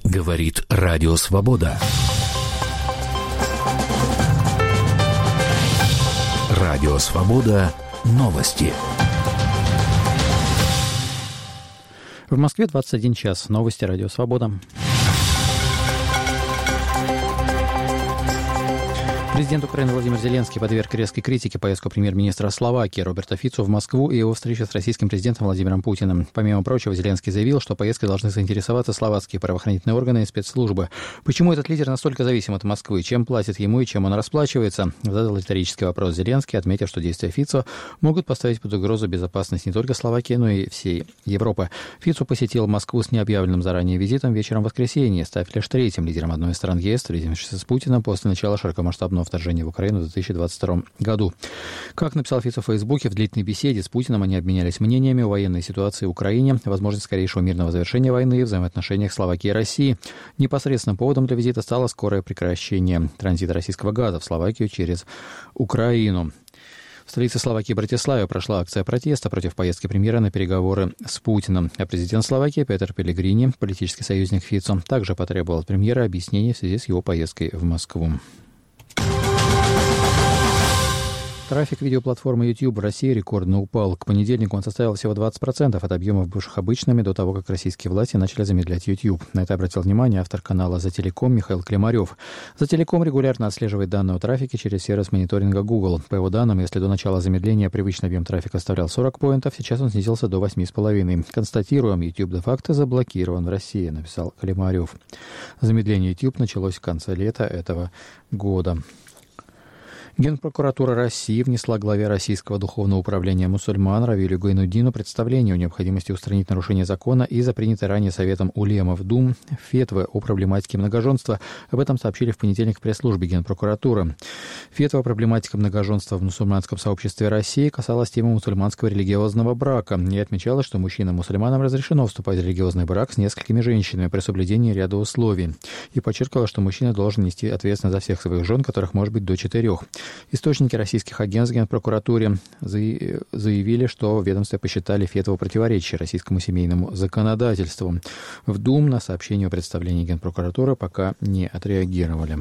Говорит Радио Свобода. Радио Свобода. Новости. В Москве 21 час. Новости Радио Свобода. Президент Украины Владимир Зеленский подверг резкой критике поездку премьер-министра Словакии Роберта Фицо в Москву и его встречу с российским президентом Владимиром Путиным. Помимо прочего, Зеленский заявил, что поездкой должны заинтересоваться словацкие правоохранительные органы и спецслужбы. Почему этот лидер настолько зависим от Москвы? Чем платят ему и чем он расплачивается? Задал риторический вопрос Зеленский, отметив, что действия Фицо могут поставить под угрозу безопасность не только Словакии, но и всей Европы. Фицо посетил Москву с необъявленным заранее визитом вечером в воскресенье, став лишь третьим лидером одной из стран ЕС, встретившимся с Путиным после начала широкомасштабного вторжения в Украину в 2022 году. Как написал Фицо в Фейсбуке, в длительной беседе с Путиным они обменялись мнениями о военной ситуации в Украине, возможность скорейшего мирного завершения войны и взаимоотношениях Словакии и России. Непосредственным поводом для визита стало скорое прекращение транзита российского газа в Словакию через Украину. В столице Словакии Братиславе прошла акция протеста против поездки премьера на переговоры с Путиным. А президент Словакии Петер Пелегрини, политический союзник Фицо, также потребовал от премьера объяснений в связи с его поездкой в Москву. Трафик видеоплатформы YouTube в России рекордно упал. К понедельнику он составил всего 20% от объемов, бывших обычными до того, как российские власти начали замедлять YouTube. На это обратил внимание автор канала «За Телеком» Михаил Климарев. «За Телеком» регулярно отслеживает данные о трафике через сервис мониторинга Google. По его данным, если до начала замедления привычный объем трафика составлял 40 поинтов, сейчас он снизился до 8,5. Констатируем, YouTube де-факто заблокирован в России, написал Климарев. Замедление YouTube началось в конце лета этого года. Генпрокуратура России внесла главе Российского духовного управления мусульман Равилю Гайнуддину представление о необходимости устранить нарушение закона из-за принятой ранее Советом улемов Дум фетвы о проблематике многоженства. Об этом сообщили в понедельник в пресс-службе Генпрокуратуры. Фетва «Проблематика многоженства в мусульманском сообществе России» касалась темы мусульманского религиозного брака и отмечала, что мужчинам-мусульманам разрешено вступать в религиозный брак с несколькими женщинами при соблюдении ряда условий. И подчеркивала, что мужчина должен нести ответственность за всех своих жен, которых может быть до 4. Источники российских агентств в Генпрокуратуре заявили, что в ведомстве посчитали фетву противоречия российскому семейному законодательству. В Дум на сообщение о представлении Генпрокуратуры пока не отреагировали.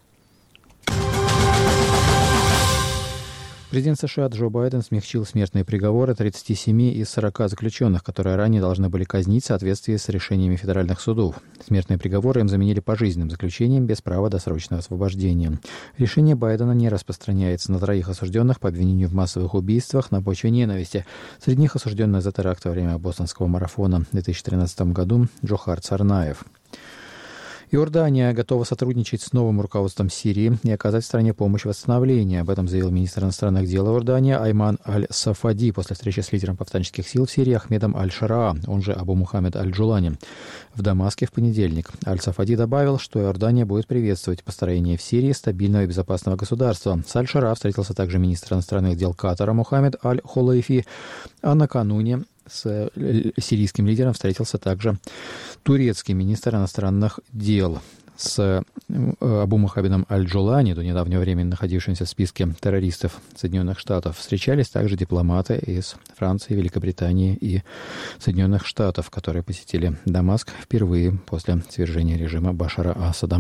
Президент США Джо Байден смягчил смертные приговоры 37 из 40 заключенных, которые ранее должны были казнить в соответствии с решениями федеральных судов. Смертные приговоры им заменили пожизненным заключением без права досрочного освобождения. Решение Байдена не распространяется на 3 осужденных по обвинению в массовых убийствах на почве ненависти. Среди них осужденный за теракт во время бостонского марафона в 2013 году Джохар Царнаев. Иордания готова сотрудничать с новым руководством Сирии и оказать стране помощь в восстановлении. Об этом заявил министр иностранных дел Иордании Айман Аль-Сафади после встречи с лидером повстанческих сил в Сирии Ахмедом Аль-Шараа, он же Абу Мухаммед Аль-Джулани, в Дамаске в понедельник. Аль-Сафади добавил, что Иордания будет приветствовать построение в Сирии стабильного и безопасного государства. С Аль-Шараа встретился также министр иностранных дел Катара Мухаммед Аль-Холейфи, а накануне с сирийским лидером встретился также турецкий министр иностранных дел. С Абу Мухаммедом Аль-Джулани, до недавнего времени находившимся в списке террористов Соединенных Штатов, встречались также дипломаты из Франции, Великобритании и Соединенных Штатов, которые посетили Дамаск впервые после свержения режима Башара Асада.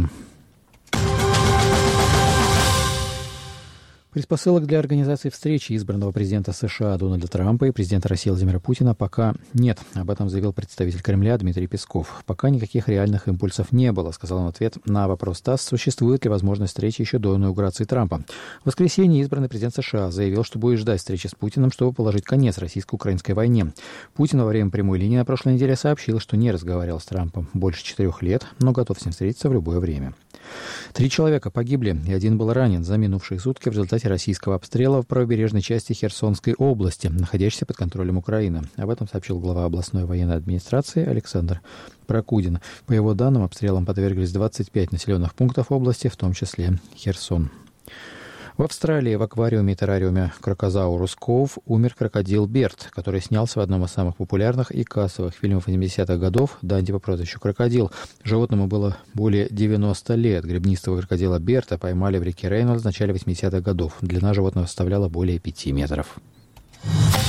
Предпосылок для организации встречи избранного президента США Дональда Трампа и президента России Владимира Путина пока нет. Об этом заявил представитель Кремля Дмитрий Песков. Пока никаких реальных импульсов не было, сказал он в ответ на вопрос ТАСС, существует ли возможность встречи еще до инаугурации Трампа. В воскресенье избранный президент США заявил, что будет ждать встречи с Путиным, чтобы положить конец российско-украинской войне. Путин во время прямой линии на прошлой неделе сообщил, что не разговаривал с Трампом больше 4 лет, но готов с ним встретиться в любое время. 3 человека погибли, и 1 был ранен за минувшие сутки в результате российского обстрела в правобережной части Херсонской области, находящейся под контролем Украины. Об этом сообщил глава областной военной администрации Александр Прокудин. По его данным, обстрелам подверглись 25 населенных пунктов области, в том числе Херсон. В Австралии в аквариуме и террариуме Крокозаурус Коув умер крокодил Берт, который снялся в одном из самых популярных и кассовых фильмов 80-х годов «Данди по прозвищу Крокодил». Животному было более 90 лет. Гребнистого крокодила Берта поймали в реке Рейнольдс в начале 80-х годов. Длина животного составляла более 5 метров.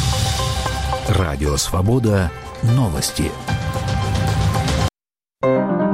Радио «Свобода». Новости.